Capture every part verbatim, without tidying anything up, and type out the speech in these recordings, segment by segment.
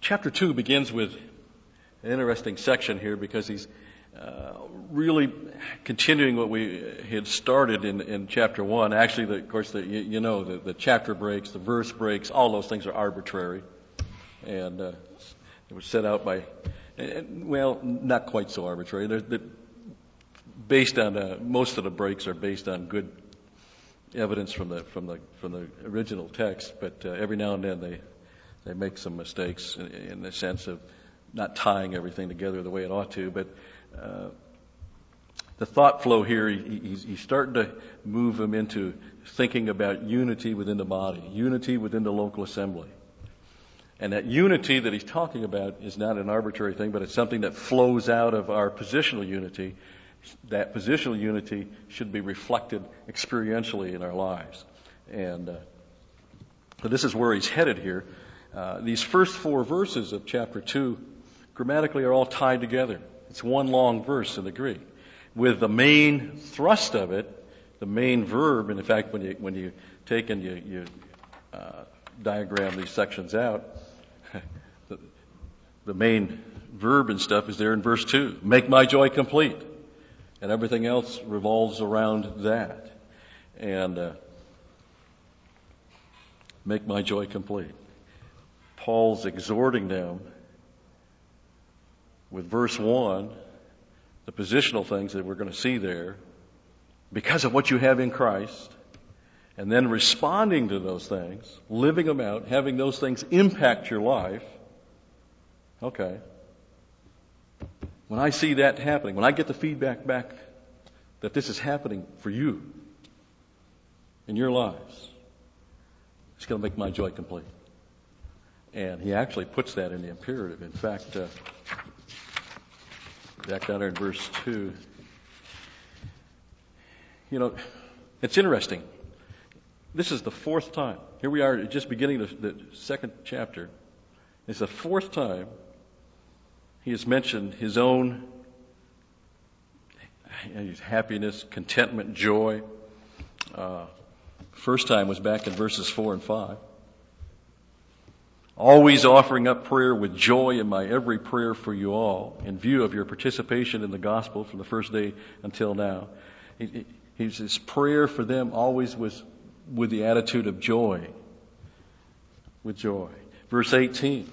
Chapter two begins with an interesting section here because he's uh, really continuing what we had started in, in chapter one. Actually, the, of course, the, you, you know, the, the chapter breaks, the verse breaks, all those things are arbitrary. And uh, it was set out by, and, well, not quite so arbitrary. They're, they're based on, uh, most of the breaks are based on good evidence from the from the from the original text, but uh, every now and then they they make some mistakes in, in the sense of not tying everything together the way it ought to. But uh, the thought flow here, he, he's, he's starting to move them into thinking about unity within the body, unity within the local assembly. And that unity that he's talking about is not an arbitrary thing, but it's something that flows out of our positional unity. That positional unity should be reflected experientially in our lives. And uh, so this is where he's headed here. Uh, these first four verses of chapter two grammatically are all tied together. It's one long verse in the Greek, with the main thrust of it, the main verb. And in fact, when you when you take and you, you uh, diagram these sections out, the, the main verb and stuff is there in verse two. Make my joy complete. And everything else revolves around that. And uh, make my joy complete. Paul's exhorting them with verse one, the positional things that we're going to see there, because of what you have in Christ, and then responding to those things, living them out, having those things impact your life. Okay. When I see that happening, when I get the feedback back that this is happening for you in your lives, it's going to make my joy complete. And he actually puts that in the imperative. In fact, uh, back down there in verse two, you know, it's interesting. This is the fourth time. Here we are just beginning the, the second chapter. It's the fourth time he has mentioned his own his happiness, contentment, joy. Uh, first time was back in verses four and five. Always offering up prayer with joy in my every prayer for you all, in view of your participation in the gospel from the first day until now. He, he, his prayer for them always was with the attitude of joy. With joy. Verse eighteen.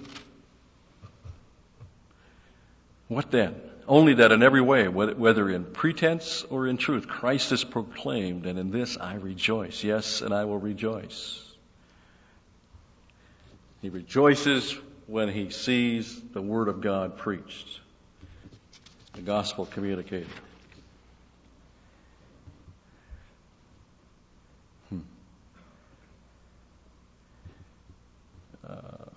What then? Only that in every way, whether in pretense or in truth, Christ is proclaimed, and in this I rejoice. Yes, and I will rejoice. He rejoices when he sees the Word of God preached, the gospel communicated. Hmm. Uh,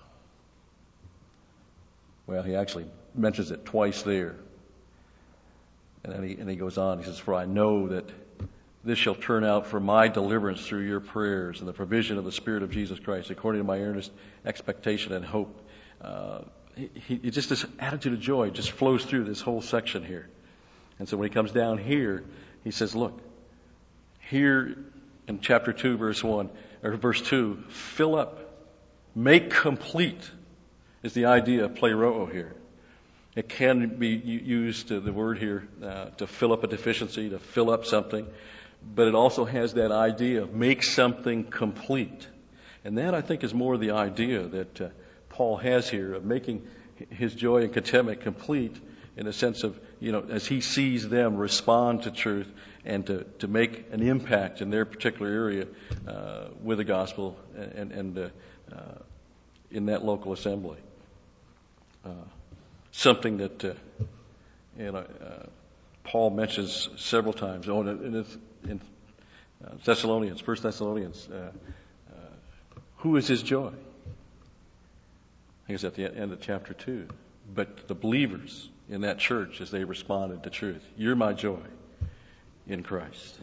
well, he actually mentions it twice there. And then he, and he goes on, he says, for I know that this shall turn out for my deliverance through your prayers and the provision of the Spirit of Jesus Christ, according to my earnest expectation and hope. Uh, he, he just, this attitude of joy just flows through this whole section here. And so when he comes down here, he says, look, here in chapter two, verse one, or verse two, fill up, make complete is the idea of pleroo here. It can be used, uh, the word here, uh, to fill up a deficiency, to fill up something. But it also has that idea of make something complete. And that, I think, is more the idea that uh, Paul has here of making his joy and contentment complete in a sense of, you know, as he sees them respond to truth and to, to make an impact in their particular area uh, with the gospel and, and uh, uh, in that local assembly. Uh, Something that uh, you know, uh, Paul mentions several times. Oh, in, in uh, Thessalonians, First Thessalonians, uh, uh, who is his joy? I think it's at the end of chapter two. But the believers in that church, as they responded to truth, you're my joy in Christ.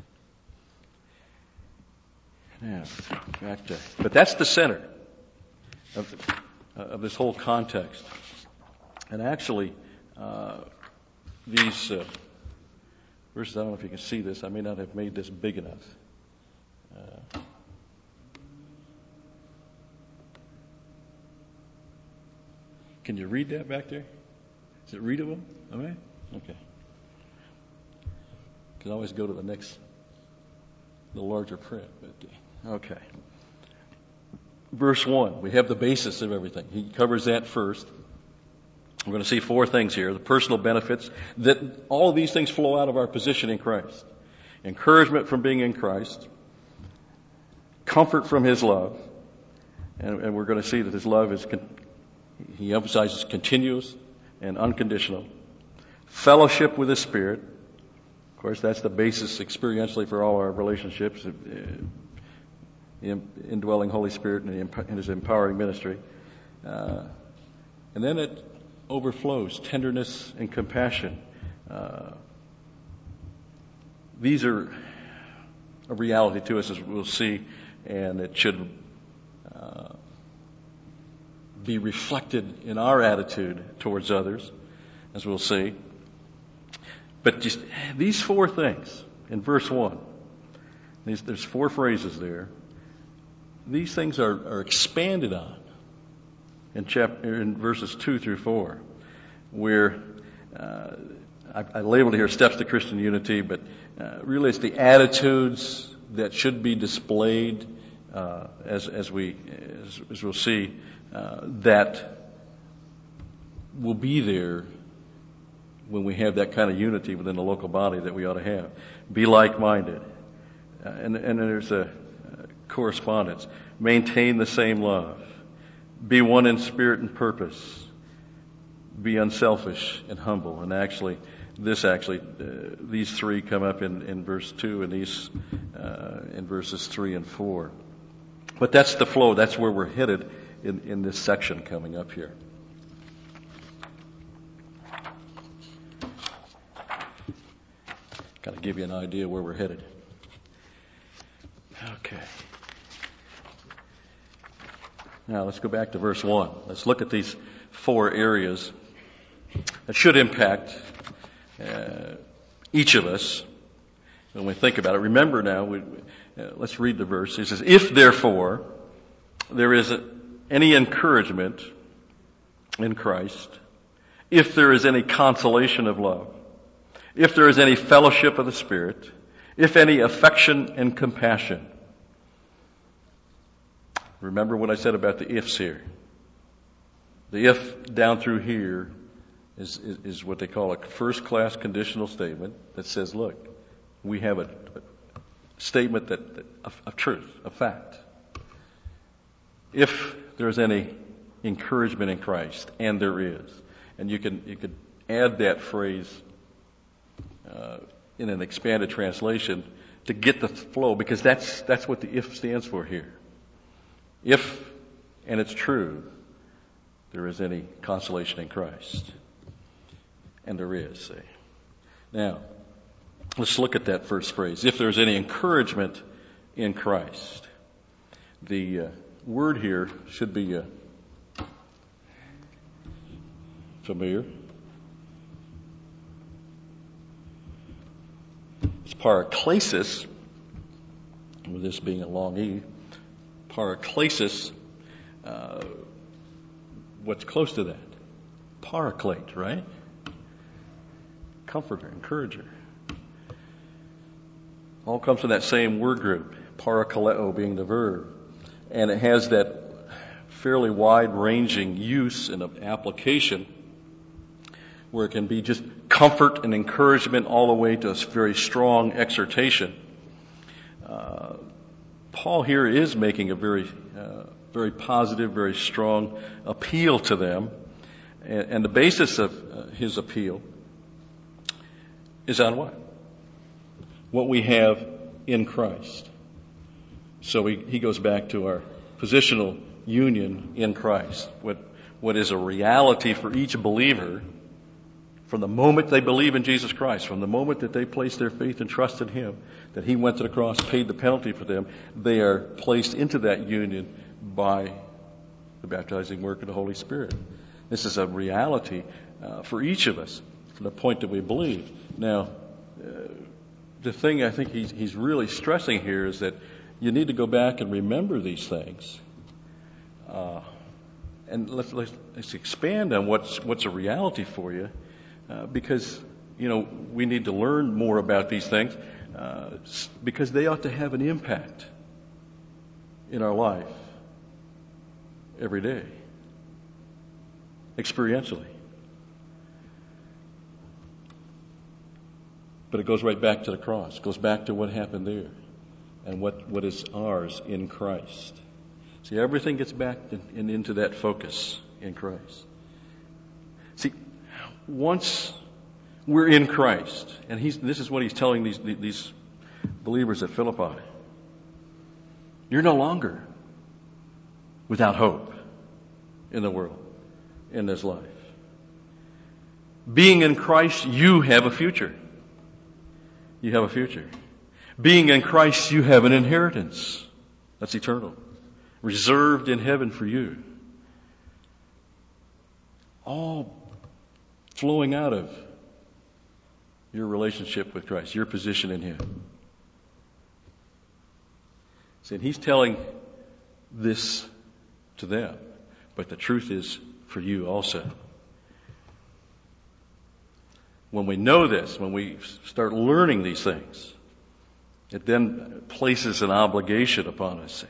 Yeah, back to, but that's the center of, uh, of this whole context. And actually, uh, these uh, verses, I don't know if you can see this. I may not have made this big enough. Uh, Can you read that back there? Is it readable? All right? Okay. You can always go to the next, the larger print. But, okay. Verse one, we have the basis of everything. He covers that first. We're going to see four things here. The personal benefits, that all of these things flow out of our position in Christ. Encouragement from being in Christ. Comfort from His love. And, and we're going to see that His love is, con- He emphasizes continuous and unconditional. Fellowship with His Spirit. Of course, that's the basis experientially for all our relationships. The indwelling Holy Spirit and His empowering ministry. Uh, and then it overflows tenderness and compassion. Uh, these are a reality to us, as we'll see, and it should uh, be reflected in our attitude towards others, as we'll see. But just these four things in verse one, these, there's four phrases there. These things are, are expanded on in chapter in verses two through four, where uh, I, I labeled here steps to Christian unity, but uh, really it's the attitudes that should be displayed uh, as as we as, as we'll see uh, that will be there when we have that kind of unity within the local body that we ought to have. Be like-minded, uh, and and there's a correspondence. Maintain the same love. Be one in spirit and purpose. Be unselfish and humble. And actually, this actually, uh, these three come up in, in verse two and these uh, in verses three and four. But that's the flow. That's where we're headed in, in this section coming up here. Kind of give you an idea where we're headed. Okay. Now let's go back to verse one. Let's look at these four areas that should impact uh, each of us when we think about it. Remember now, we, uh, let's read the verse. It says, if therefore there is any encouragement in Christ, if there is any consolation of love, if there is any fellowship of the Spirit, if any affection and compassion. Remember what I said about the ifs here. The if down through here is, is, is what they call a first-class conditional statement that says, look, we have a, a statement that, that of, of truth, of fact. If there's any encouragement in Christ, and there is, and you can you could add that phrase uh, in an expanded translation to get the flow, because that's that's what the if stands for here. If, and it's true, there is any consolation in Christ. And there is, see. Now, let's look at that first phrase. If there's any encouragement in Christ. The uh, word here should be uh, familiar. It's paraklesis, with this being a long E. Paraklesis, uh, what's close to that? Paraclete, right? Comforter, encourager. All comes from that same word group, parakaleo being the verb. And it has that fairly wide-ranging use and application where it can be just comfort and encouragement all the way to a very strong exhortation. Uh, Paul here is making a very, uh, very positive, very strong appeal to them. And, and the basis of uh, his appeal is on what? What we have in Christ. So he, he goes back to our positional union in Christ. What, what is a reality for each believer from the moment they believe in Jesus Christ, from the moment that they place their faith and trust in Him, that He went to the cross, paid the penalty for them, they are placed into that union by the baptizing work of the Holy Spirit. This is a reality uh, for each of us from the point that we believe. Now, uh, the thing I think he's, he's really stressing here is that you need to go back and remember these things uh, and let's, let's, let's expand on what's, what's a reality for you, uh, because, you know, we need to learn more about these things, uh, because they ought to have an impact in our life every day, experientially. But it goes right back to the cross. It goes back to what happened there and what, what is ours in Christ. See, everything gets back in, in, into that focus in Christ. See, once we're in Christ, and he's, this is what he's telling these, these believers at Philippi, you're no longer without hope in the world, in this life. Being in Christ, you have a future. You have a future. Being in Christ, you have an inheritance that's eternal, reserved in heaven for you. All flowing out of your relationship with Christ, your position in Him. See, and He's telling this to them, but the truth is for you also. When we know this, when we start learning these things, it then places an obligation upon us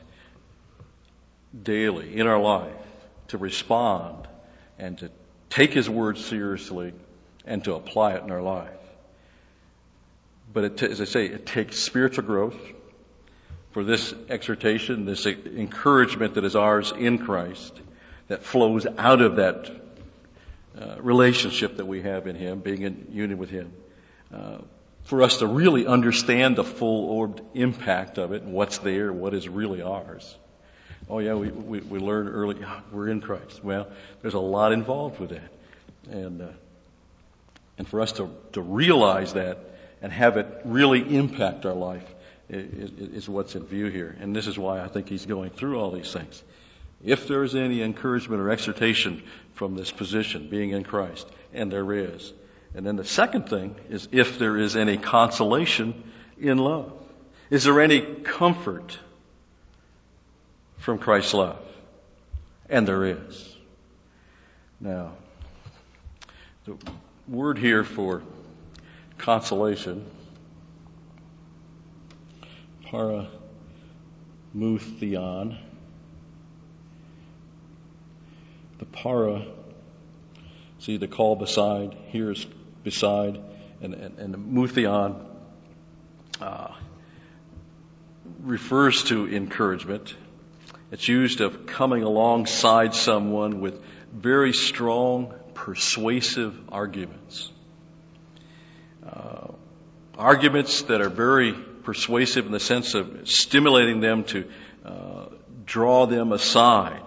daily in our life to respond and to take His word seriously and to apply it in our life. But it, as I say, it takes spiritual growth for this exhortation, this encouragement that is ours in Christ, that flows out of that uh, relationship that we have in Him, being in union with Him. Uh, for us to really understand the full-orbed impact of it and what's there, what is really ours. Oh yeah, we, we, we learned early, oh, we're in Christ. Well, there's a lot involved with that. And, uh, and for us to, to realize that and have it really impact our life is, is what's in view here. And this is why I think he's going through all these things. If there is any encouragement or exhortation from this position, being in Christ, and there is. And then the second thing is if there is any consolation in love. Is there any comfort from Christ's love? And there is. Now, the word here for consolation, paramoutheon. The para, see the call beside, here is beside, and, and, and the mutheon uh, refers to encouragement. It's used of coming alongside someone with very strong, persuasive arguments. Uh, arguments that are very persuasive in the sense of stimulating them to uh, draw them aside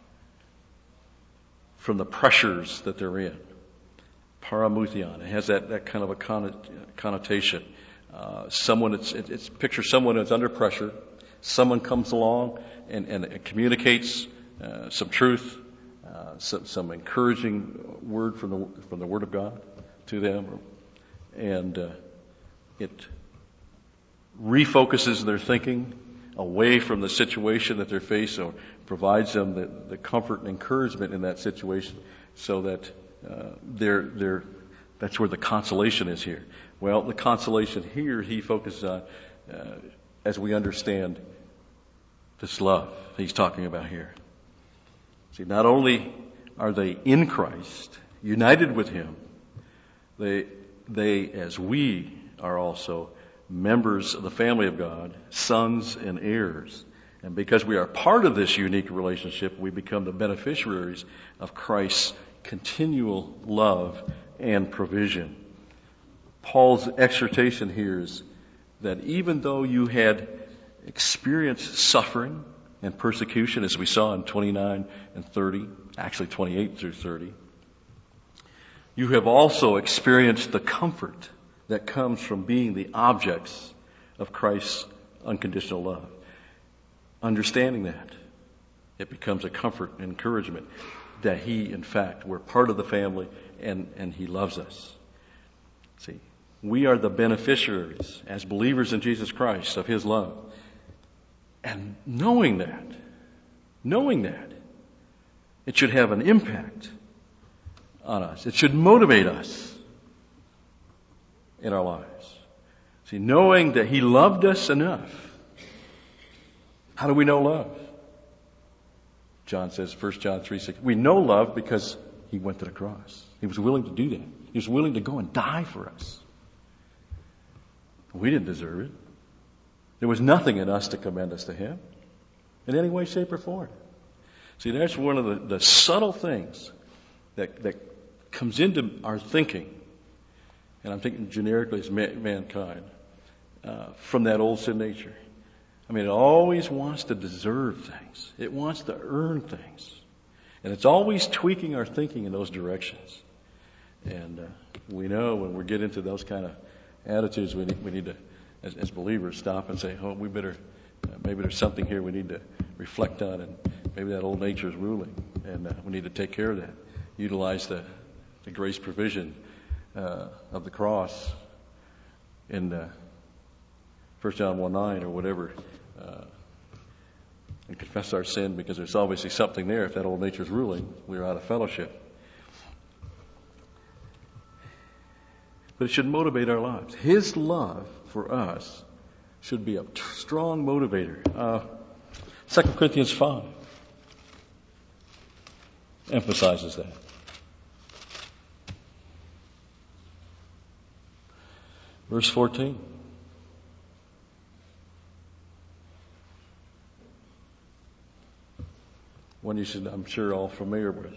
from the pressures that they're in. Paramoutheon. It has that, that kind of a connotation. Uh, someone, it's, it's picture someone that's under pressure. Someone comes along and, and it communicates uh, some truth, uh, some, some encouraging word from the from the Word of God to them, and uh, it refocuses their thinking away from the situation that they're facing, or provides them the, the comfort and encouragement in that situation, so that uh, they're they're that's where the consolation is here. Well, the consolation here he focuses on uh, as we understand this love he's talking about here. See, not only are they in Christ, united with Him, they they as we are also members of the family of God, sons and heirs. And because we are part of this unique relationship, we become the beneficiaries of Christ's continual love and provision. Paul's exhortation here is that even though you had experienced suffering and persecution, as we saw in twenty-nine and thirty, actually twenty-eight through thirty, you have also experienced the comfort that comes from being the objects of Christ's unconditional love. Understanding that, it becomes a comfort and encouragement that He, in fact, we're part of the family and, and He loves us. See, we are the beneficiaries as believers in Jesus Christ of His love. And knowing that, knowing that, It should have an impact on us. It should motivate us in our lives. See, knowing that He loved us enough. How do we know love? John says, First John three six, we know love because He went to the cross. He was willing to do that. He was willing to go and die for us. We didn't deserve it. There was nothing in us to commend us to Him in any way, shape, or form. See, that's one of the, the subtle things that, that comes into our thinking, and I'm thinking generically as ma- mankind, uh, from that old sin nature. I mean, it always wants to deserve things. It wants to earn things. And it's always tweaking our thinking in those directions. And uh, we know when we get into those kind of attitudes, we need, we need to, as, as believers, stop and say, oh, we better, uh, maybe there's something here we need to reflect on, and maybe that old nature is ruling, and uh, we need to take care of that. Utilize the, the grace provision uh, of the cross in uh, First John one nine or whatever, uh, and confess our sin, because there's obviously something there. If that old nature is ruling, we're out of fellowship. But it should motivate our lives. His love for us should be a t- strong motivator. Uh, Second Corinthians five emphasizes that. Verse fourteen. One you should, I'm sure, all familiar with.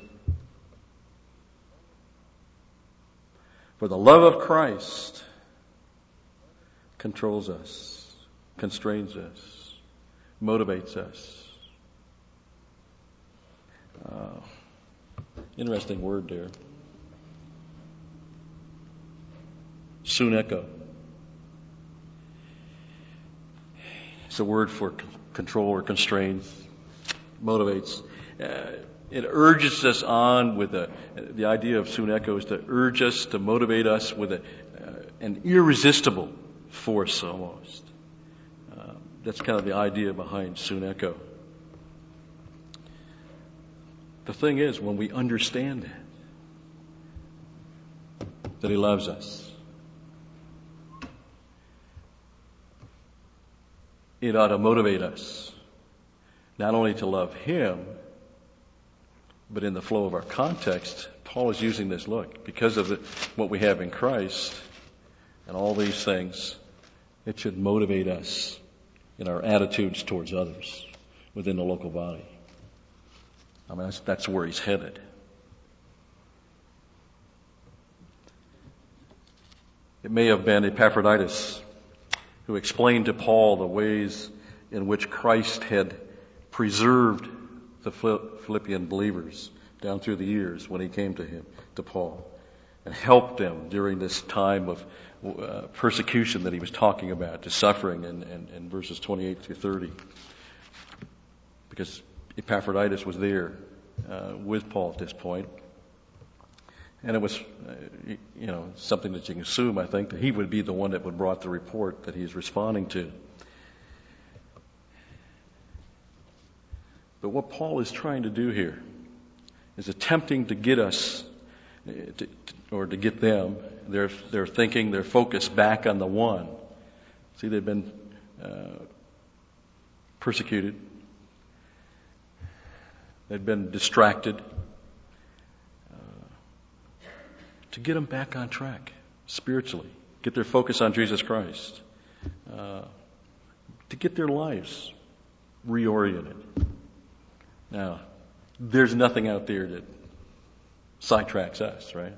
For the love of Christ controls us, constrains us, motivates us. Uh, interesting word there. Suneko. It's a word for c- control or constrains, motivates. Uh, it urges us on with a, the idea of suneko is to urge us, to motivate us with a, uh, an irresistible force almost. Uh, that's kind of the idea behind suneko. The thing is, when we understand that, that He loves us, it ought to motivate us not only to love Him, but in the flow of our context, Paul is using this look. Because of the, what we have in Christ and all these things, it should motivate us in our attitudes towards others within the local body. I mean, that's, that's where he's headed. It may have been Epaphroditus who explained to Paul the ways in which Christ had preserved the Philippian believers down through the years when he came to him, to Paul, and helped them during this time of uh, persecution that he was talking about, to suffering in, in, in verses twenty-eight through thirty. Because Epaphroditus was there uh, with Paul at this point. And it was, uh, you know, something that you can assume, I think, that he would be the one that would brought the report that he's responding to. But what Paul is trying to do here is attempting to get us, to, to, or to get them, their their thinking, their focus back on the one. See, they've been uh, persecuted. They've been distracted. Uh, to get them back on track spiritually, get their focus on Jesus Christ, uh, to get their lives reoriented. Now, there's nothing out there that sidetracks us, right?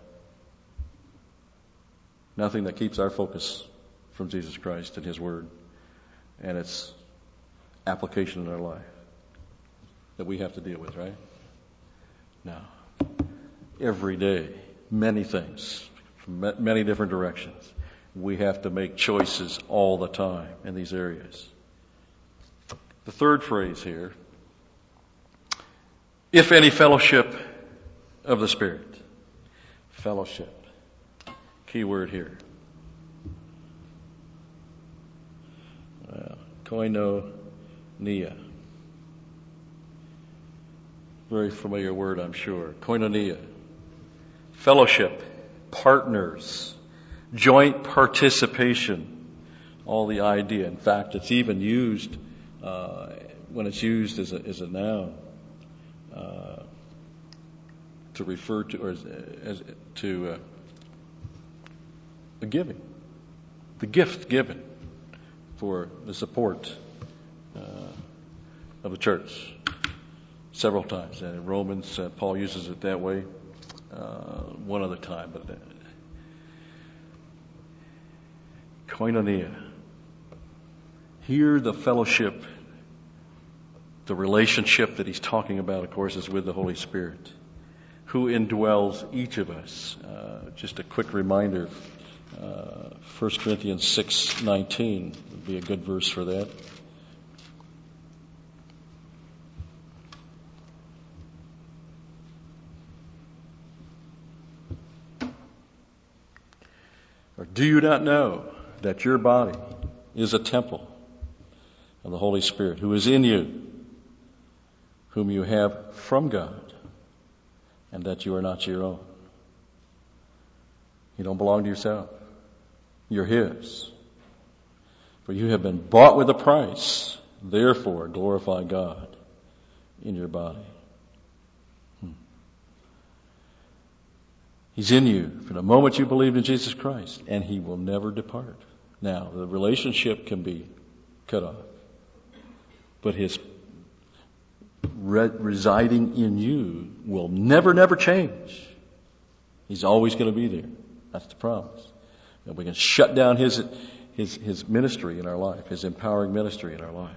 Nothing that keeps our focus from Jesus Christ and His Word and its application in our life that we have to deal with, right? Now, every day, many things from many different directions. We have to make choices all the time in these areas. The third phrase here, if any fellowship of the Spirit. Fellowship. Key word here. Uh, koinonia. Very familiar word, I'm sure. Koinonia. Fellowship. Partners. Joint participation. All the idea. In fact, it's even used, uh, when it's used as a, as a noun, uh, to refer to, or as, as to, uh, the giving. The gift given for the support uh, of the church. Several times. And in Romans, uh, Paul uses it that way uh, one other time. But uh, koinonia. Here the fellowship, the relationship that he's talking about, of course, is with the Holy Spirit, who indwells each of us. Uh, just a quick reminder, uh, First Corinthians six nineteen would be a good verse for that. Or do you not know that your body is a temple of the Holy Spirit who is in you, whom you have from God, and that you are not your own? You don't belong to yourself. You're His. For you have been bought with a price. Therefore, glorify God in your body. He's in you from the moment you believed in Jesus Christ, and He will never depart. Now, the relationship can be cut off, but His re- residing in you will never, never change. He's always going to be there. That's the promise. And we can shut down His, His, His ministry in our life, His empowering ministry in our life.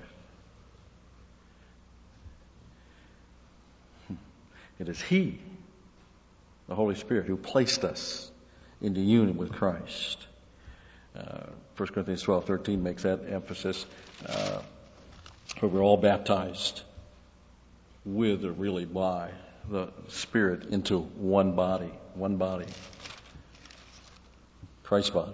It is He, the Holy Spirit, who placed us into union with Christ. Uh, First Corinthians twelve thirteen makes that emphasis. Uh, where we're all baptized with or really by the Spirit into one body. One body. Christ's body.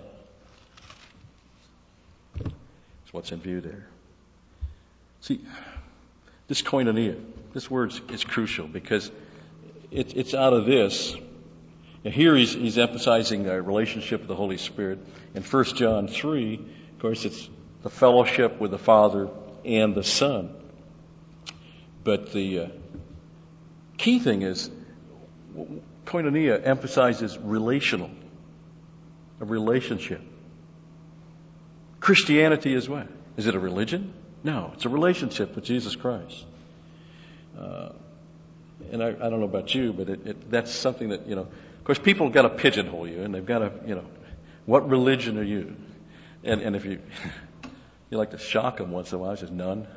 That's what's in view there. See, this koinonia, this word is crucial because it, it's out of this. Now here he's, he's emphasizing a relationship with the Holy Spirit. In First John three, of course, it's the fellowship with the Father and the Son. But the uh, key thing is, koinonia emphasizes relational, a relationship. Christianity is what? Is it a religion? No, it's a relationship with Jesus Christ. Uh, and I, I don't know about you, but it, it, that's something that, you know, of course, people have got to pigeonhole you, and they've got to, you know, what religion are you? And, and if you you like to shock them once in a while, it's just none.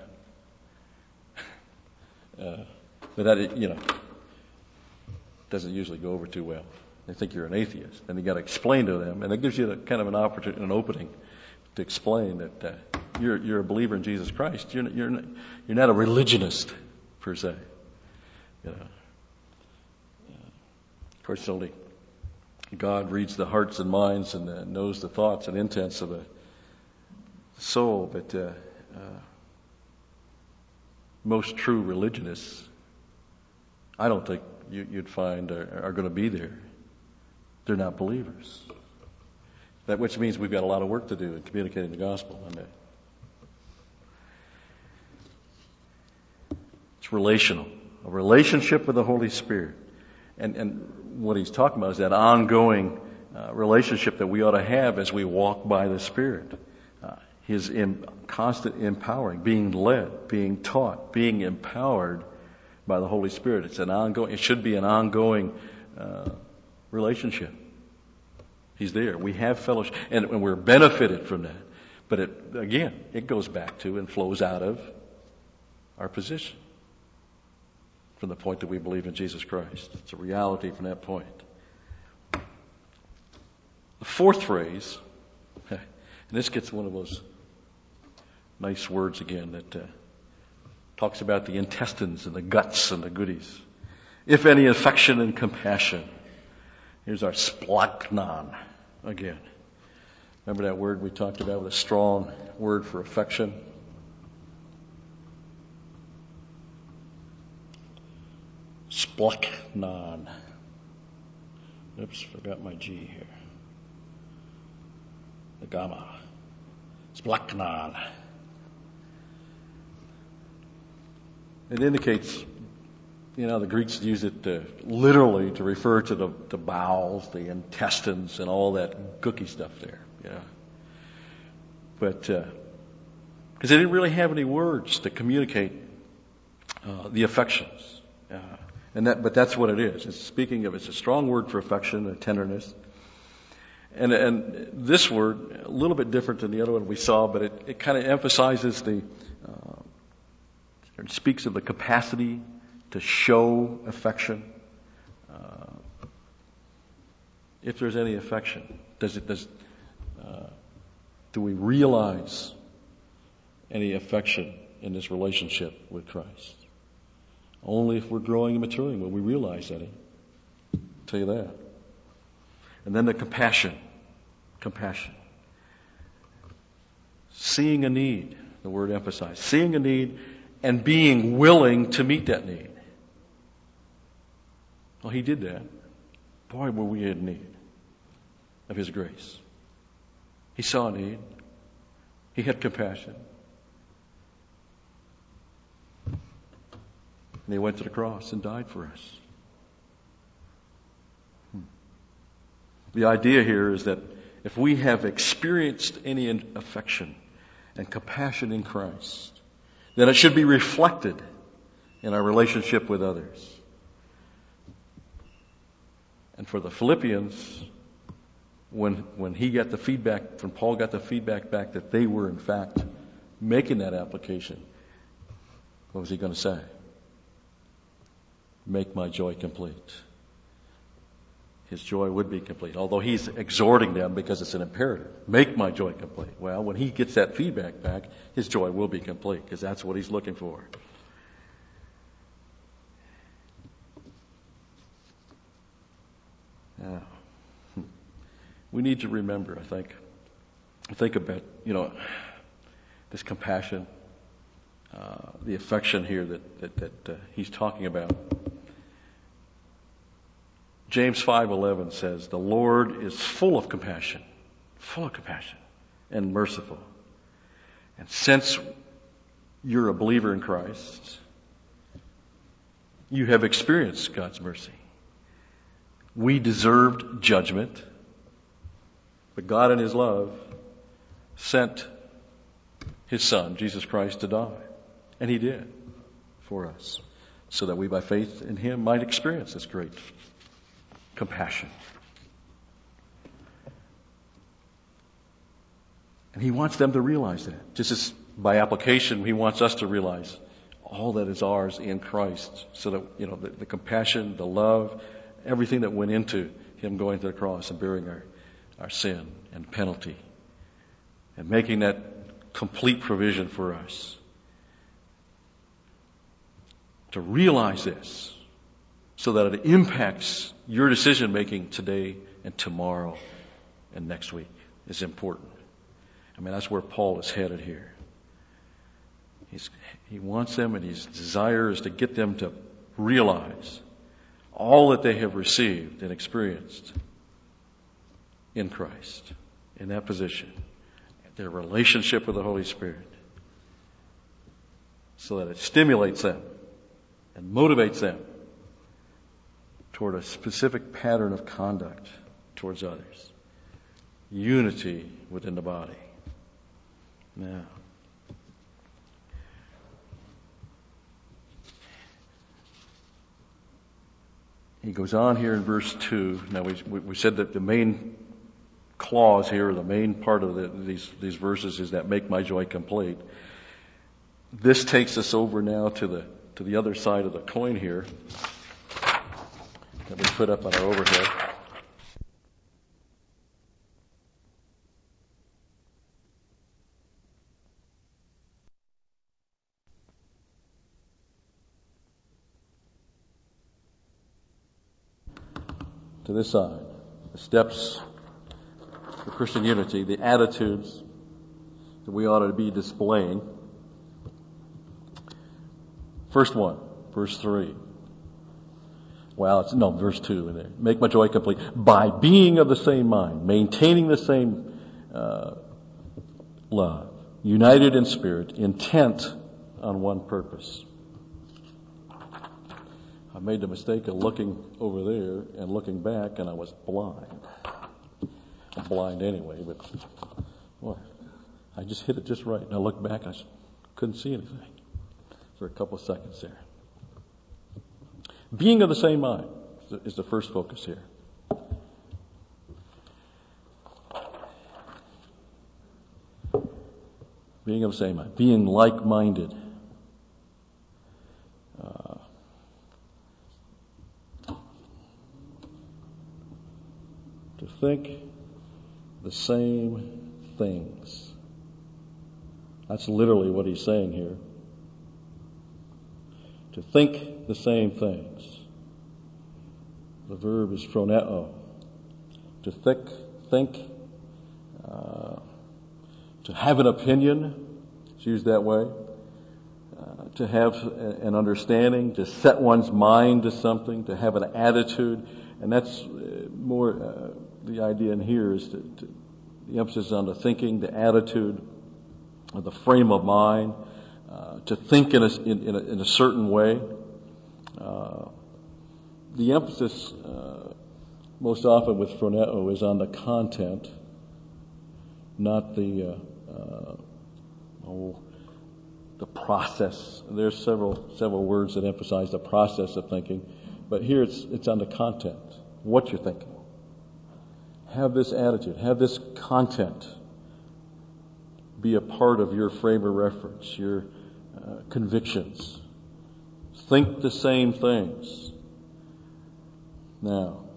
Uh, but that, you know, doesn't usually go over too well. They think you're an atheist, and you got to explain to them, and it gives you the, kind of an opportunity, an opening to explain that uh, you're you're a believer in Jesus Christ. You're you're not, you're not a religionist per se. You know. Of course, only God reads the hearts and minds and uh, knows the thoughts and intents of the soul. But uh, uh, most true religionists, I don't think you, you'd find are, are going to be there. They're not believers. That which means we've got a lot of work to do in communicating the gospel. And, uh, it's relational, a relationship with the Holy Spirit. And, and what he's talking about is that ongoing uh, relationship that we ought to have as we walk by the Spirit. Uh, his in, constant empowering, being led, being taught, being empowered by the Holy Spirit. It's an ongoing. It should be an ongoing uh, relationship. He's there. We have fellowship, and, and we're benefited from that. But it, again, it goes back to and flows out of our position. From the point that we believe in Jesus Christ. It's a reality from that point. The fourth phrase, and this gets one of those nice words again that uh, talks about the intestines and the guts and the goodies. If any affection and compassion. Here's our splachnon again. Remember that word we talked about with a strong word for affection? Splachnan. Oops, forgot my G here. The gamma. Splachnan. It indicates, you know, the Greeks use it to, literally to refer to the, the bowels, the intestines, and all that gooky stuff there. Yeah. But, because uh, they didn't really have any words to communicate uh, the affections. Uh, and that, but that's what it is. It's speaking of, it's a strong word for affection and tenderness. And, and this word, a little bit different than the other one we saw, but it, it kind of emphasizes the, uh, it speaks of the capacity to show affection. Uh, if there's any affection, does it, does, uh, do we realize any affection in this relationship with Christ? Only if we're growing and maturing will we realize any. I'll tell you that. And then the compassion. Compassion. Seeing a need, the word emphasized. Seeing a need and being willing to meet that need. Well, he did that. Boy, were we in need of his grace. He saw a need. He had compassion. And he went to the cross and died for us. Hmm. The idea here is that if we have experienced any affection and compassion in Christ, then it should be reflected in our relationship with others. And for the Philippians, when when he got the feedback, when Paul got the feedback back that they were in fact making that application, what was he going to say? Make my joy complete. His joy would be complete. Although he's exhorting them because it's an imperative. Make my joy complete. Well, when he gets that feedback back, his joy will be complete because that's what he's looking for. Now, we need to remember, I think, think about, you know, this compassion, uh, the affection here that, that, that uh, he's talking about. James five eleven says, the Lord is full of compassion, full of compassion and merciful. And since you're a believer in Christ, you have experienced God's mercy. We deserved judgment, but God in his love sent his Son, Jesus Christ, to die. And he did for us, so that we by faith in him might experience this great compassion. And he wants them to realize that. Just as by application, he wants us to realize all that is ours in Christ, so that, you know, the, the compassion, the love, everything that went into him going to the cross and bearing our, our sin and penalty and making that complete provision for us. To realize this so that it impacts your decision making today and tomorrow and next week is important. I mean, that's where Paul is headed here. He's, he wants them, and his desire is to get them to realize all that they have received and experienced in Christ, in that position, their relationship with the Holy Spirit, so that it stimulates them and motivates them toward a specific pattern of conduct towards others. Unity within the body. Now, he goes on here in verse two. Now, we, we said that the main clause here, the main part of the, these, these verses is that make my joy complete. This takes us over now to the, to the other side of the coin here that we put up on our overhead. To this side, the steps for Christian unity, the attitudes that we ought to be displaying. First one, verse three. well, it's, no, verse two in there. Make my joy complete by being of the same mind, maintaining the same uh, love, united in spirit, intent on one purpose. I made the mistake of looking over there and looking back, and I was blind. I'm blind anyway, but boy, I just hit it just right. And I looked back, and I couldn't see anything for a couple of seconds there. Being of the same mind is the first focus here. Being of the same mind. Being like-minded. Uh, to think the same things. That's literally what he's saying here. To think the same things. The verb is phroneo. To think, think, uh, to have an opinion, it's used that way. Uh, to have an understanding, to set one's mind to something, to have an attitude. And that's more, uh, the idea in here is to, to, the emphasis on the thinking, the attitude, or the frame of mind, uh, to think in a, in, in, a, in a certain way. Uh, the emphasis uh, most often with phroneo is on the content, not the uh, uh, oh, the process. There's several several words that emphasize the process of thinking, but here it's it's on the content, what you're thinking. Have this attitude, have this content be a part of your frame of reference, your uh, convictions. Think the same things. Now,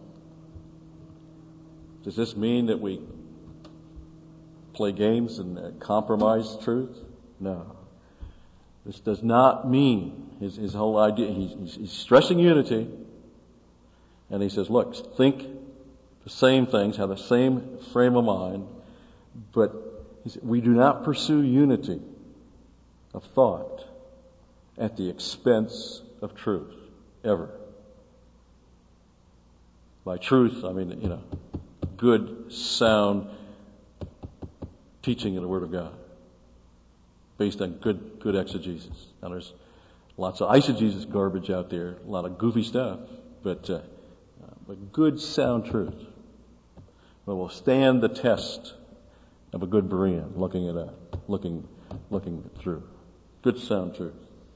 does this mean that we play games and uh, compromise truth? No. This does not mean his, his whole idea. He's, he's stressing unity, and he says, look, think the same things, have the same frame of mind, but he said, we do not pursue unity of thought at the expense of truth, ever. By truth, I mean, you know, good, sound teaching of the Word of God, based on good, good exegesis. Now, there's lots of eisegesis garbage out there, a lot of goofy stuff, but uh, but good, sound truth. But will stand the test of a good Berean, looking it up, looking, looking through. Good, sound truth.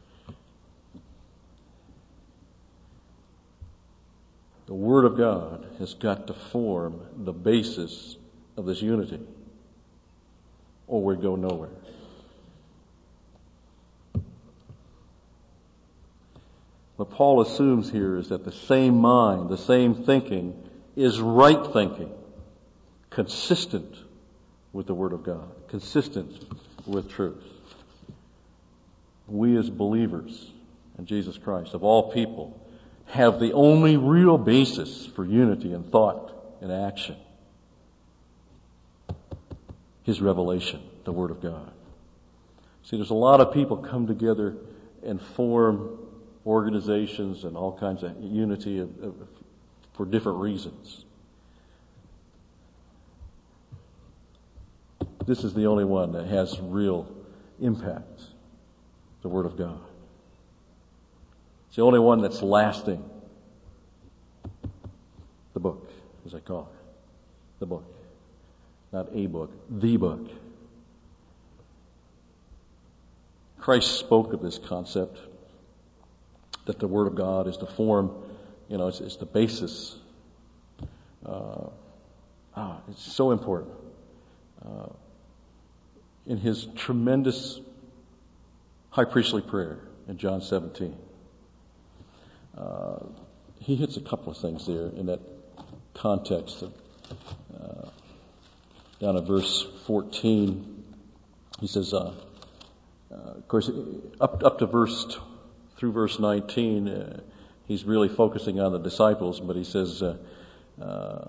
The Word of God has got to form the basis of this unity, or we go nowhere. What Paul assumes here is that the same mind, the same thinking, is right thinking, consistent with the Word of God, consistent with truth. We as believers in Jesus Christ, of all people, have the only real basis for unity in thought and action. His revelation, the Word of God. See, there's a lot of people come together and form organizations and all kinds of unity of, of, for different reasons. This is the only one that has real impact, the Word of God. It's the only one that's lasting. The book, as I call it. The book. Not a book, the book. Christ spoke of this concept that the Word of God is to form, you know, it's, it's the basis. Uh, ah, it's so important. Uh, in his tremendous high priestly prayer in John seventeen, uh, he hits a couple of things there in that context. Of, uh, down at verse fourteen, he says, uh, uh, of course, up up to verse through verse nineteen, uh, he's really focusing on the disciples, but he says, uh, uh,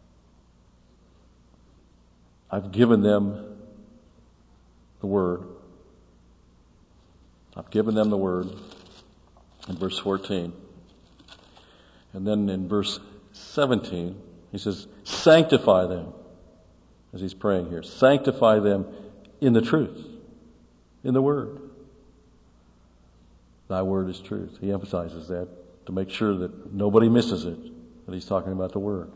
I've given them the Word. I've given them the Word. In verse fourteen. And then in verse seventeen, he says, sanctify them, as he's praying here. Sanctify them in the truth, in the Word. Thy Word is truth. He emphasizes that to make sure that nobody misses it, that he's talking about the Word.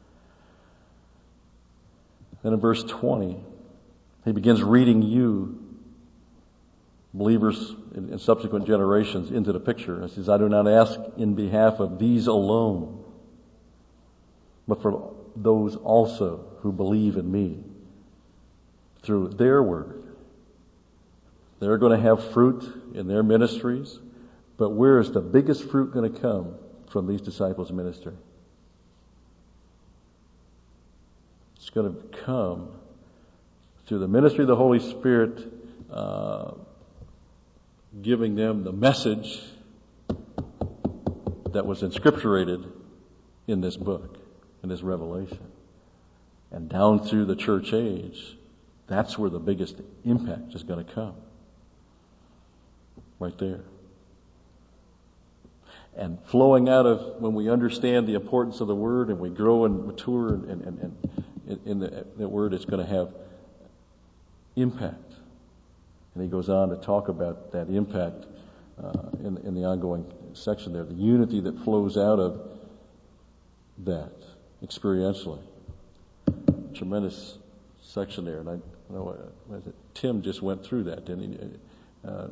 Then in verse twenty, he begins reading you, believers in, in subsequent generations, into the picture. He says, I do not ask in behalf of these alone, but for those also who believe in me through their word. They're going to have fruit in their ministries, but where is the biggest fruit going to come from these disciples' ministry? It's going to come through the ministry of the Holy Spirit, uh, giving them the message that was inscripturated in this book, in this revelation. And down through the church age, that's where the biggest impact is going to come. Right there. And flowing out of, when we understand the importance of the Word and we grow and mature and, and, and, and in the, the Word, it's going to have impact. And he goes on to talk about that impact uh, in, in the ongoing section there. The unity that flows out of that experientially. Tremendous section there. And I, I know uh, Tim just went through that, didn't he? Uh,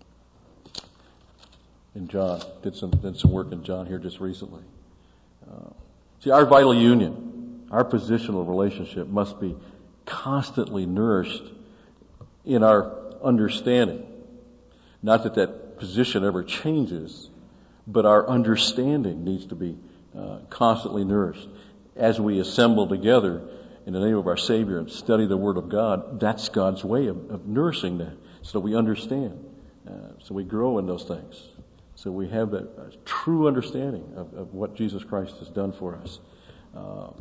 in John, did some did some work in John here just recently. Uh, see, our vital union, our positional relationship must be constantly nourished in our understanding. Not that that position ever changes, but our understanding needs to be uh, constantly nourished. As we assemble together in the name of our Savior and study the Word of God, that's God's way of, of nourishing that, so we understand, uh, so we grow in those things. So we have that uh, true understanding of, of what Jesus Christ has done for us. Uh,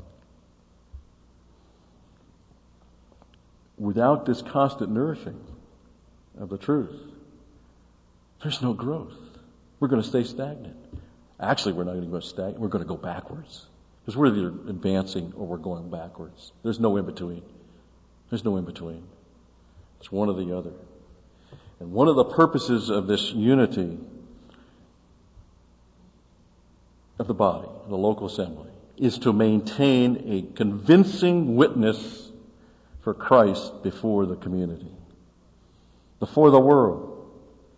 without this constant nourishing of the truth, there's no growth. We're going to stay stagnant. Actually, we're not going to go stagnant. We're going to go backwards. Because we're either advancing or we're going backwards. There's no in between. There's no in between. It's one or the other. And one of the purposes of this unity of the body, the local assembly, is to maintain a convincing witness for Christ before the community, before the world,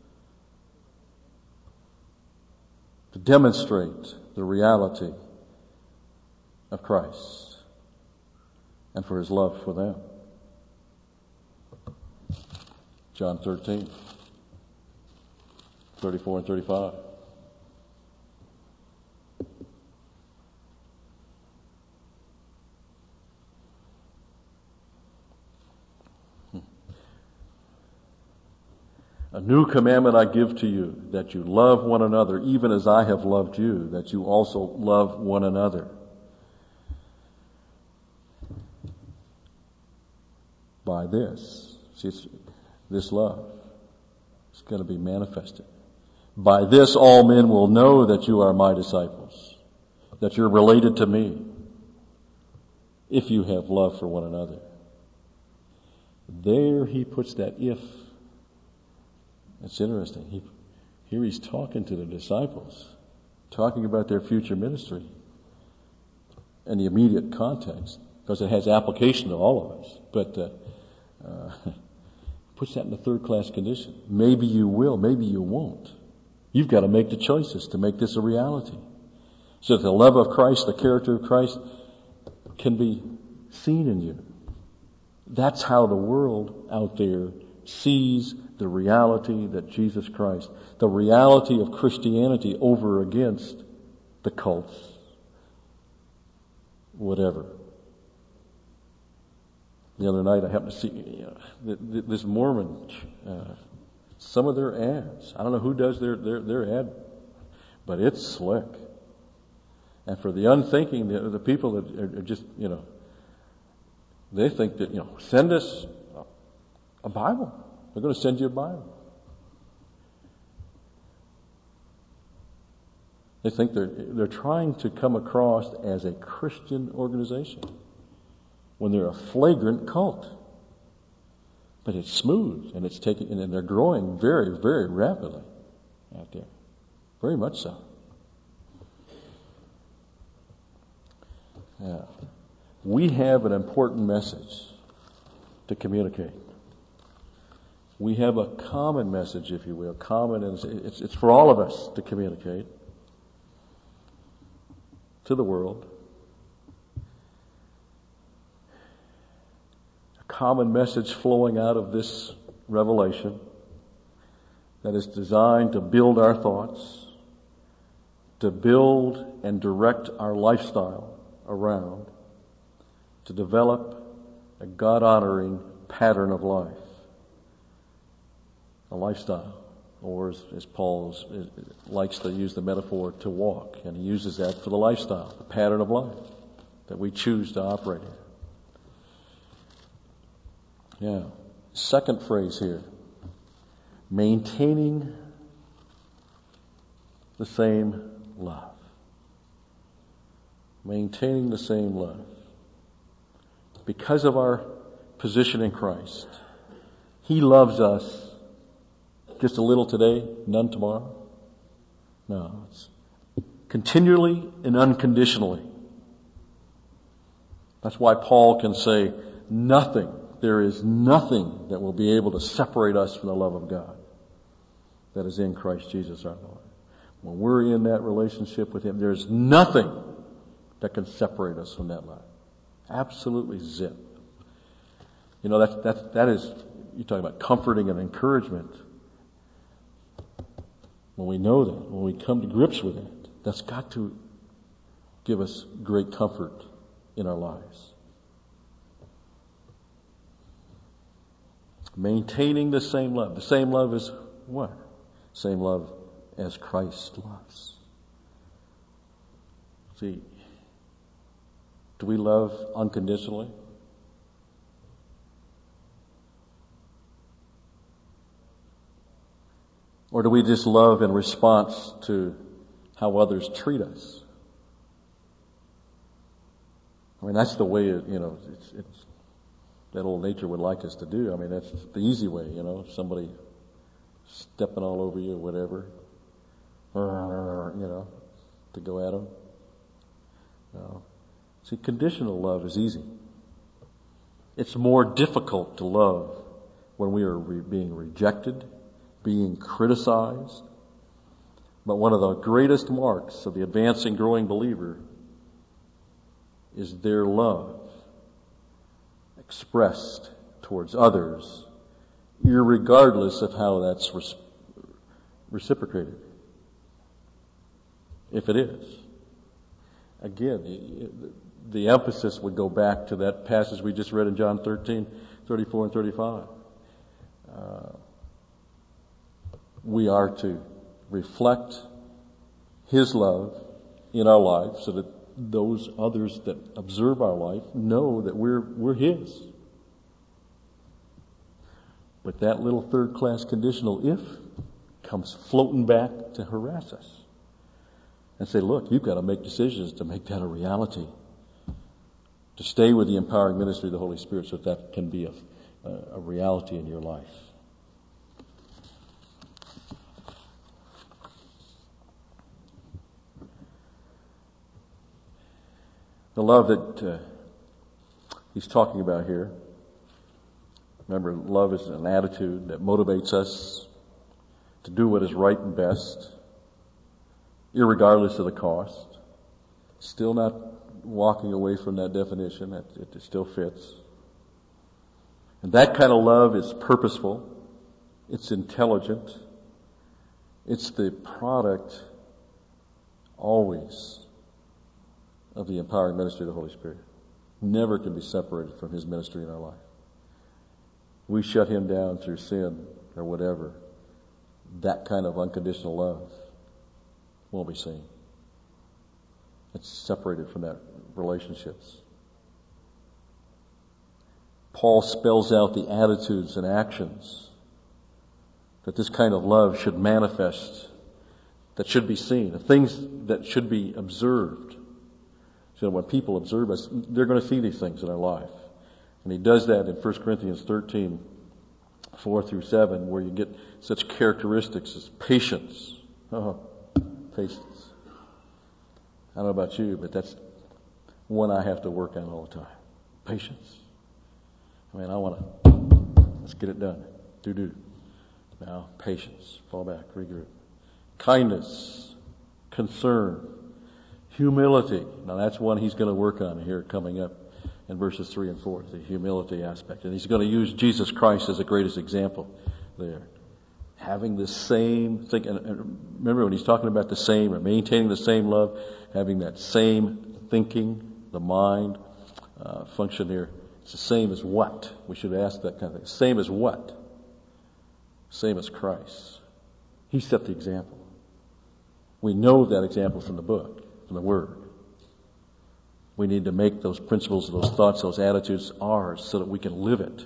to demonstrate the reality of Christ and for His love for them. John thirteen, thirty-four and thirty-five. A new commandment I give to you, that you love one another, even as I have loved you, that you also love one another. By this, see, this love is going to be manifested. By this all men will know that you are my disciples, that you're related to me, if you have love for one another. There he puts that if. It's interesting. He, here he's talking to the disciples, talking about their future ministry and the immediate context, because it has application to all of us. But uh, uh, puts that in a third-class condition. Maybe you will, maybe you won't. You've got to make the choices to make this a reality, so that the love of Christ, the character of Christ, can be seen in you. That's how the world out there sees the reality that Jesus Christ, the reality of Christianity over against the cults, whatever. The other night I happened to see you know, this Mormon, uh, some of their ads. I don't know who does their, their, their ad, but it's slick. And for the unthinking, the, the people that are, are just, you know, they think that, you know, send us a Bible. They're going to send you a Bible. They think they're, they're trying to come across as a Christian organization when they're a flagrant cult. But it's smooth, and it's taking, and they're growing very, very rapidly out there. Very much so. Yeah. We have an important message to communicate. We have a common message, if you will. Common, and it's, it's for all of us to communicate to the world. A common message flowing out of this revelation that is designed to build our thoughts, to build and direct our lifestyle around, to develop a God-honoring pattern of life, a lifestyle, or as, as Paul is, is, likes to use the metaphor, to walk, and he uses that for the lifestyle, the pattern of life that we choose to operate in. Yeah. Second phrase here, maintaining the same love. Maintaining the same love. Because of our position in Christ, He loves us just a little today, none tomorrow. No, it's continually and unconditionally. That's why Paul can say, nothing, there is nothing that will be able to separate us from the love of God that is in Christ Jesus our Lord. When we're in that relationship with Him, there's nothing that can separate us from that love. Absolutely zip. You know, that's, that's, that is, you're talking about comforting and encouragement. When we know that, when we come to grips with it, that's got to give us great comfort in our lives. Maintaining the same love. The same love is what? Same love as Christ loves. See, do we love unconditionally? Or do we just love in response to how others treat us? I mean, that's the way, it, you know, it's, it's that old nature would like us to do. I mean, that's the easy way, you know, somebody stepping all over you or whatever, you know, to go at them. No. See, conditional love is easy. It's more difficult to love when we are re- being rejected, being criticized. But one of the greatest marks of the advancing, growing believer is their love expressed towards others, irregardless of how that's res- reciprocated. If it is. Again, the, the emphasis would go back to that passage we just read in John thirteen, thirty-four and thirty-five. Uh, we are to reflect His love in our life so that those others that observe our life know that we're we're His. But that little third-class conditional if comes floating back to harass us and say, look, you've got to make decisions to make that a reality, to stay with the empowering ministry of the Holy Spirit so that that can be a, a reality in your life. The love that uh, he's talking about here, remember, love is an attitude that motivates us to do what is right and best, irregardless of the cost. Still not walking away from that definition. It, it still fits. And that kind of love is purposeful. It's intelligent. It's the product always of the empowering ministry of the Holy Spirit. Never can be separated from His ministry in our life. We shut Him down through sin or whatever. That kind of unconditional love won't be seen. It's separated from that relationships. Paul spells out the attitudes and actions that this kind of love should manifest that should be seen, the things that should be observed. So when people observe us, they're going to see these things in our life. And he does that in First Corinthians thirteen, four through seven, where you get such characteristics as patience. Oh, patience. I don't know about you, but that's one I have to work on all the time. Patience. I mean, I want to, let's get it done. Do-do. Now, patience. Fall back. Regroup. Kindness. Concern. Humility. Now, that's one he's going to work on here coming up in verses three and four, the humility aspect. And he's going to use Jesus Christ as the greatest example there. Having the same thing. And remember, when he's talking about the same, or maintaining the same love, having that same thinking, the mind, uh, function there. It's the same as what? We should ask that kind of thing. Same as what? Same as Christ. He set the example. We know that example from the book, from the Word. We need to make those principles, those thoughts, those attitudes ours so that we can live it.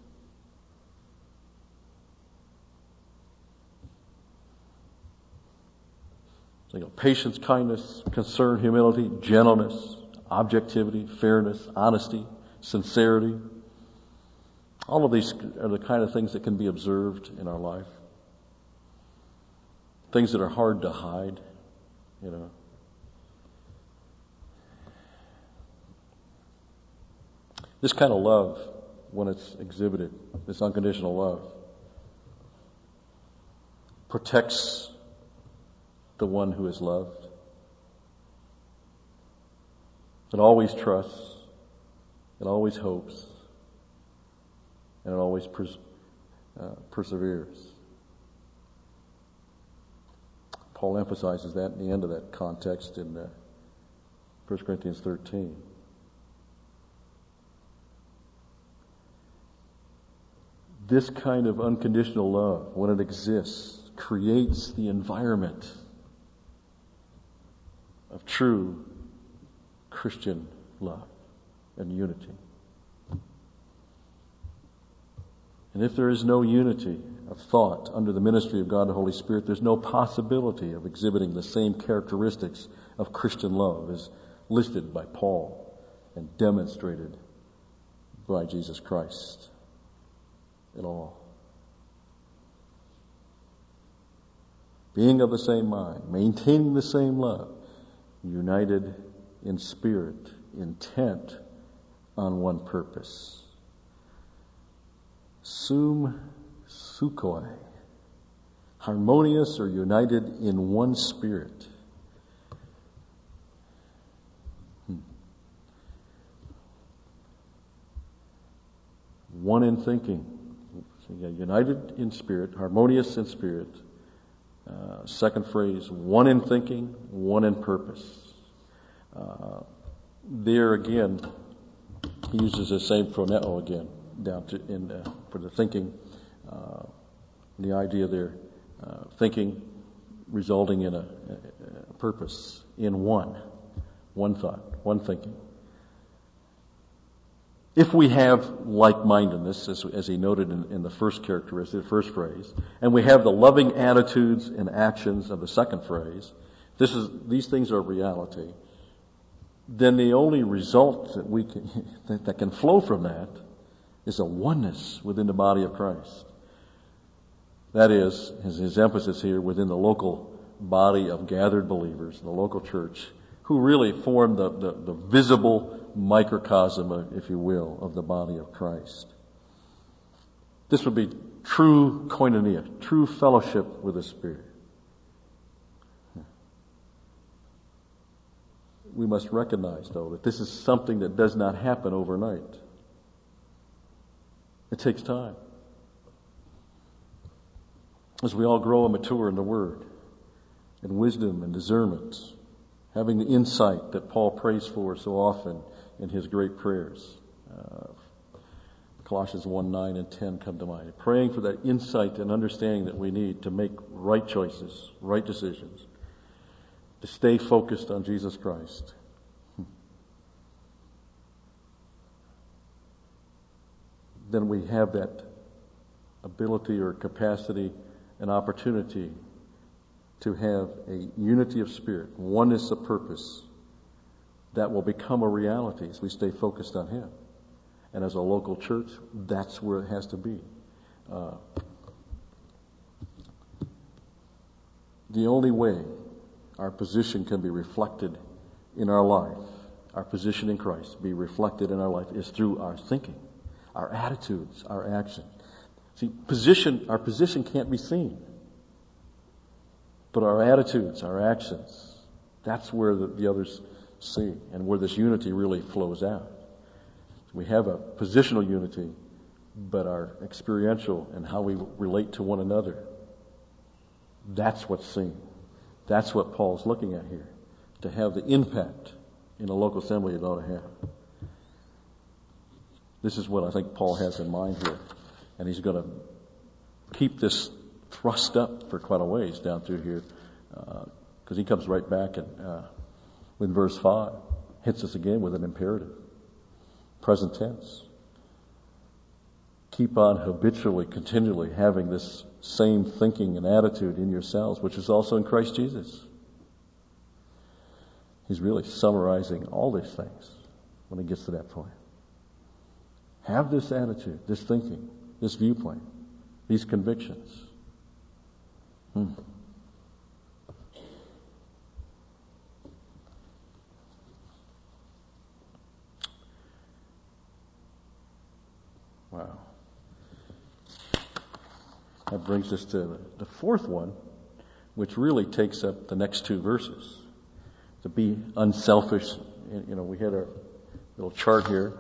So, you know, patience, kindness, concern, humility, gentleness, objectivity, fairness, honesty, sincerity. All of these are the kind of things that can be observed in our life. Things that are hard to hide, you know. This kind of love, when it's exhibited, this unconditional love, protects the one who is loved. It always trusts, it always hopes, and it always pers- uh, perseveres. Paul emphasizes that in the end of that context in uh, First Corinthians thirteen. This kind of unconditional love, when it exists, creates the environment of true Christian love and unity. And if there is no unity of thought under the ministry of God the Holy Spirit, there's no possibility of exhibiting the same characteristics of Christian love as listed by Paul and demonstrated by Jesus Christ at all. Being of the same mind, maintaining the same love, united in spirit, intent on one purpose. Sum sukoi, harmonious or united in one spirit. Hmm. One in thinking. So yeah, united in spirit, harmonious in spirit. Uh, second phrase, one in thinking, one in purpose. Uh, there again, he uses the same proneo again down to in uh, for the thinking. Uh, the idea there, uh, thinking resulting in a, a purpose in one, one thought, one thinking. If we have like-mindedness, as, as he noted in, in the first characteristic, the first phrase, and we have the loving attitudes and actions of the second phrase, this is these things are reality, then the only result that we can, that, that can flow from that is a oneness within the body of Christ. That is, his, his emphasis here, within the local body of gathered believers, the local church, who really form the, the, the visible microcosm, if you will, of the body of Christ. This would be true koinonia, true fellowship with the Spirit. We must recognize, though, that this is something that does not happen overnight. It takes time. As we all grow and mature in the Word, in wisdom and discernment, having the insight that Paul prays for so often in his great prayers. Uh, Colossians one, nine and ten come to mind. Praying for that insight and understanding that we need to make right choices, right decisions, to stay focused on Jesus Christ. Then we have that ability or capacity and opportunity to have a unity of spirit, oneness of purpose that will become a reality as we stay focused on Him. And as a local church, that's where it has to be. Uh, the only way our position can be reflected in our life, our position in Christ be reflected in our life, is through our thinking, our attitudes, our actions. See, position, our position can't be seen. But our attitudes, our actions, that's where the, the others see and where this unity really flows out. We have a positional unity, but our experiential and how we relate to one another, that's what's seen. That's what Paul's looking at here. To have the impact in a local assembly it ought to have. This is what I think Paul has in mind here. And he's going to keep this thrust up for quite a ways down through here. Because uh, he comes right back and uh, in verse five, hits us again with an imperative. Present tense. Keep on habitually, continually having this same thinking and attitude in yourselves, which is also in Christ Jesus. He's really summarizing all these things when he gets to that point. Have this attitude, this thinking, this viewpoint, these convictions. Hmm. Wow. That brings us to the fourth one, which really takes up the next two verses. To be unselfish. You know, we had our little chart here.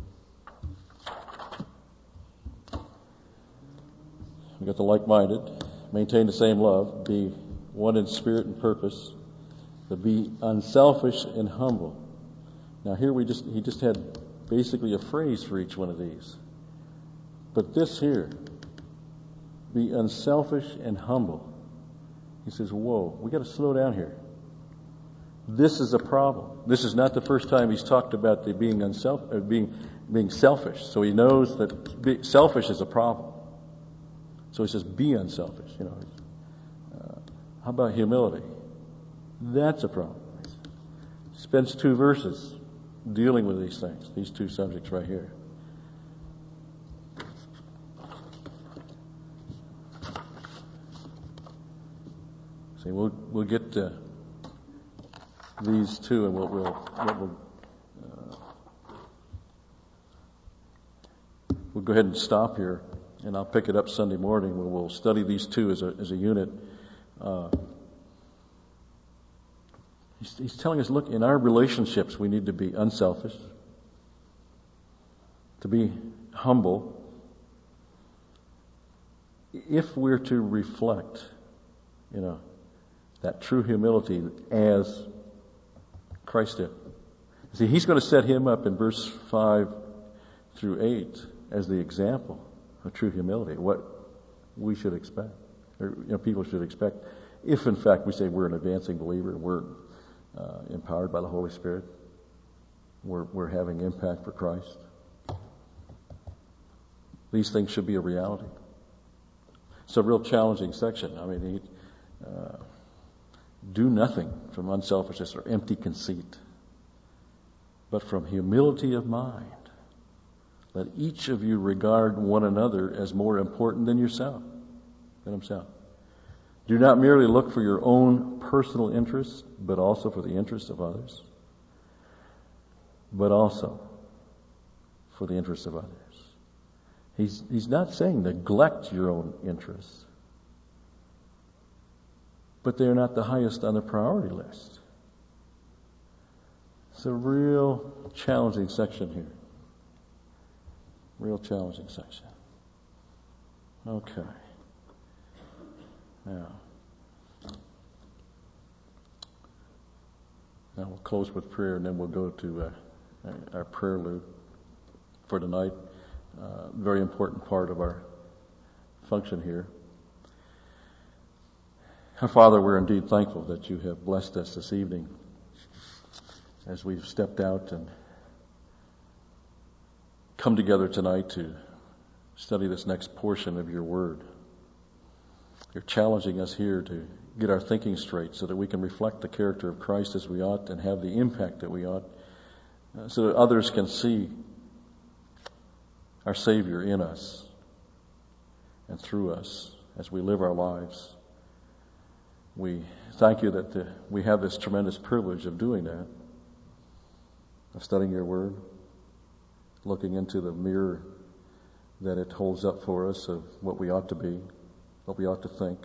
We got the like-minded, maintain the same love, be one in spirit and purpose, to be unselfish and humble. Now here we just he just had basically a phrase for each one of these. But this here, be unselfish and humble. He says, whoa, we got to slow down here. This is a problem. This is not the first time he's talked about the being unself, uh, being being selfish. So he knows that be, selfish is a problem. So he says, be unselfish. You know, uh, how about humility? That's a problem. He spends two verses dealing with these things, these two subjects right here. See, we'll we'll get to these two, and we'll we'll we'll, uh, we'll go ahead and stop here, and I'll pick it up Sunday morning where we'll study these two as a as a unit. Uh, he's, he's telling us, look, in our relationships, we need to be unselfish, to be humble, if we're to reflect, you know, that true humility as Christ did. See, he's going to set him up in verse five through eight as the example of true humility, what we should expect, or you know, people should expect, if in fact we say we're an advancing believer and we're uh, empowered by the Holy Spirit, we're, we're having impact for Christ. These things should be a reality. It's a real challenging section. I mean, he, uh, do nothing from unselfishness or empty conceit, but from humility of mind. Let each of you regard one another as more important than yourself, than himself. Do not merely look for your own personal interests, but also for the interests of others, but also for the interests of others. He's, he's not saying neglect your own interests, but they're not the highest on the priority list. It's a real challenging section here. Real challenging section. Okay. Now, now we'll close with prayer, and then we'll go to uh, our prayer loop for tonight. Uh, very important part of our function here. Our Father, we're indeed thankful that you have blessed us this evening as we've stepped out and come together tonight to study this next portion of your word. You're challenging us here to get our thinking straight so that we can reflect the character of Christ as we ought and have the impact that we ought, uh, so that others can see our Savior in us and through us as we live our lives. We thank you that the, we have this tremendous privilege of doing that, of studying your Word, looking into the mirror that it holds up for us of what we ought to be, what we ought to think.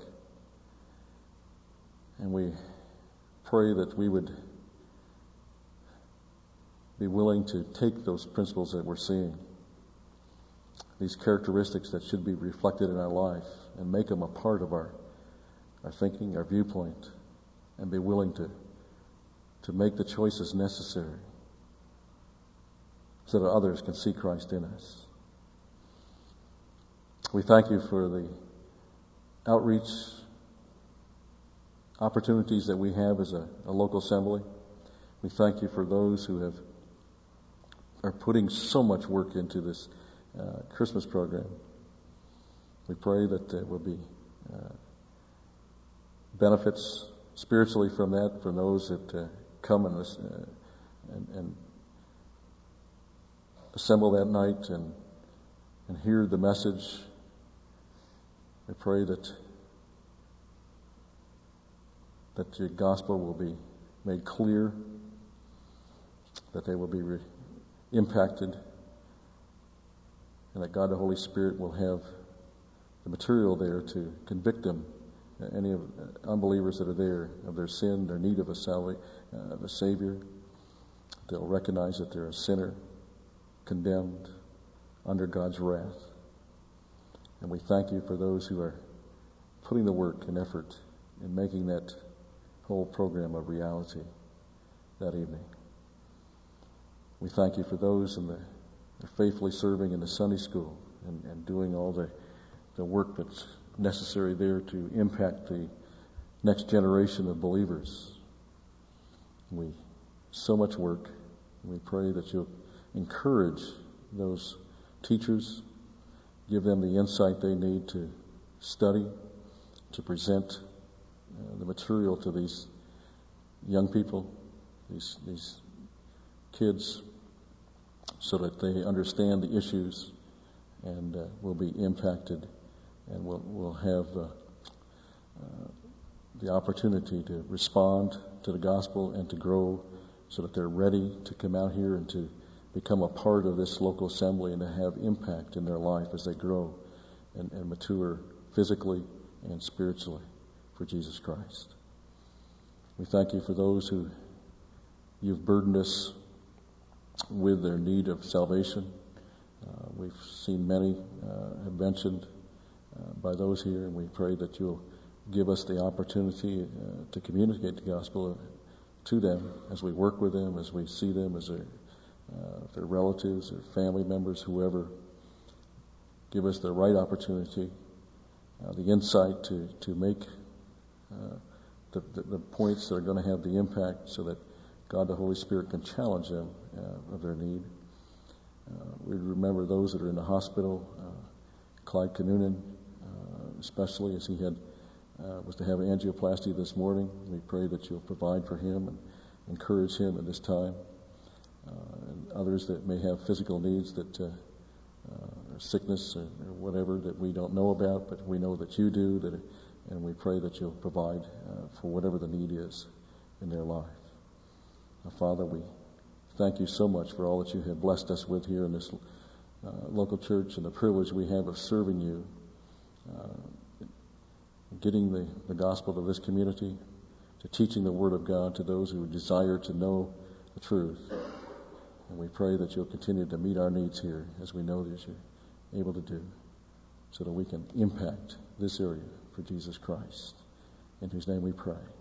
And we pray that we would be willing to take those principles that we're seeing, these characteristics that should be reflected in our life, and make them a part of our, our thinking, our viewpoint, and be willing to, to make the choices necessary so that others can see Christ in us. We thank you for the outreach opportunities that we have as a, a local assembly. We thank you for those who have are putting so much work into this uh, Christmas program. We pray that there will be uh, benefits spiritually from that for those that uh, come and, uh, and, and assemble that night and and hear the message. I pray that that the gospel will be made clear, that they will be re- impacted, and that God the Holy Spirit will have the material there to convict them, any of unbelievers that are there, of their sin, their need of a salva- uh, of a Savior. They'll recognize that they're a sinner, condemned, under God's wrath. And we thank you for those who are putting the work and effort in making that whole program a reality that evening. We thank you for those in the, they're faithfully serving in the Sunday school and, and doing all the, the work that's necessary there to impact the next generation of believers. We so much work. We pray that you'll encourage those teachers, give them the insight they need to study, to present uh, the material to these young people, these these kids, so that they understand the issues and uh, will be impacted and will will have uh, uh, the opportunity to respond to the gospel and to grow so that they're ready to come out here and to become a part of this local assembly and to have impact in their life as they grow and, and mature physically and spiritually for Jesus Christ. We thank you for those who you've burdened us with their need of salvation. Uh, we've seen many uh, have mentioned uh, by those here, and we pray that you'll give us the opportunity uh, to communicate the gospel to them as we work with them, as we see them, as their, uh, their relatives or family members, whoever. Give us the right opportunity, uh, the insight to, to make uh, the, the, the points that are going to have the impact so that God the Holy Spirit can challenge them uh, of their need. Uh, we remember those that are in the hospital, uh, Clyde Kanunen, uh, especially as he had uh, was to have angioplasty this morning. We pray that you'll provide for him and encourage him at this time. Uh, and others that may have physical needs that uh, uh, or sickness or, or whatever that we don't know about, but we know that you do, that, and we pray that you'll provide uh, for whatever the need is in their life. Now, Father, we thank you so much for all that you have blessed us with here in this uh, local church and the privilege we have of serving you, uh, getting the, the gospel to this community, to teaching the Word of God to those who desire to know the truth. And we pray that you'll continue to meet our needs here as we know that you're able to do, so that we can impact this area for Jesus Christ, in whose name we pray.